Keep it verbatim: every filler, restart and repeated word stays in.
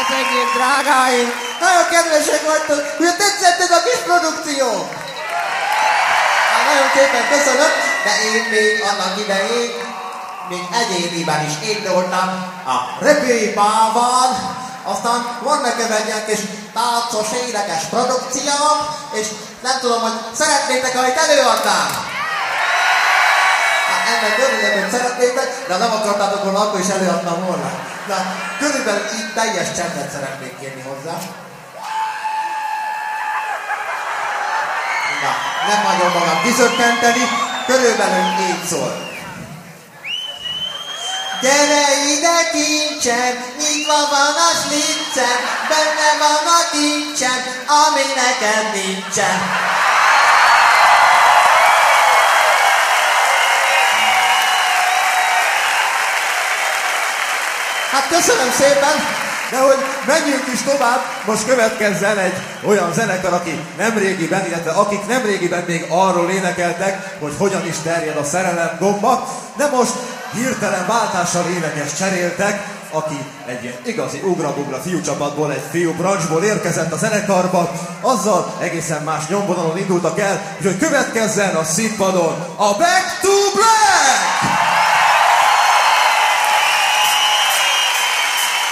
Köszönjük, drágáim! Nagyon kedvesek vagytok! Ugye tetszett ez a kis produkció? Hát nagyon szépen köszönöm, de én még annak idején még egyéniben is indultam a röpőipában, aztán van nekem egy ilyen kis táncos, énekes produkcióm, és nem tudom, hogy szeretnétek, amit előadnám. Hát ennek örülök, hogy szeretnétek, de nem akartátok volna, akkor is előadtam volna. Na, körülbelül így teljes csendet szeretnék kérni hozzá. Na, nem hagyom magam kizökkenteni, körülbelül így szól. Gyere ide kincsen, nyitva van a sliccen, benne van a kincsen, ami neked nincsen. Hát köszönöm szépen, de hogy menjünk is tovább, most következzen egy olyan zenekar, aki nemrégiben, illetve akik nemrégiben még arról énekeltek, hogy hogyan is terjed a szerelem gomba, de most hirtelen váltással énekes cseréltek, aki egy ilyen igazi ugra-bugra fiúcsapatból, egy fiú branchból érkezett a zenekarba, azzal egészen más nyomvonalon indultak el, úgyhogy következzen a színpadon a Back to Black!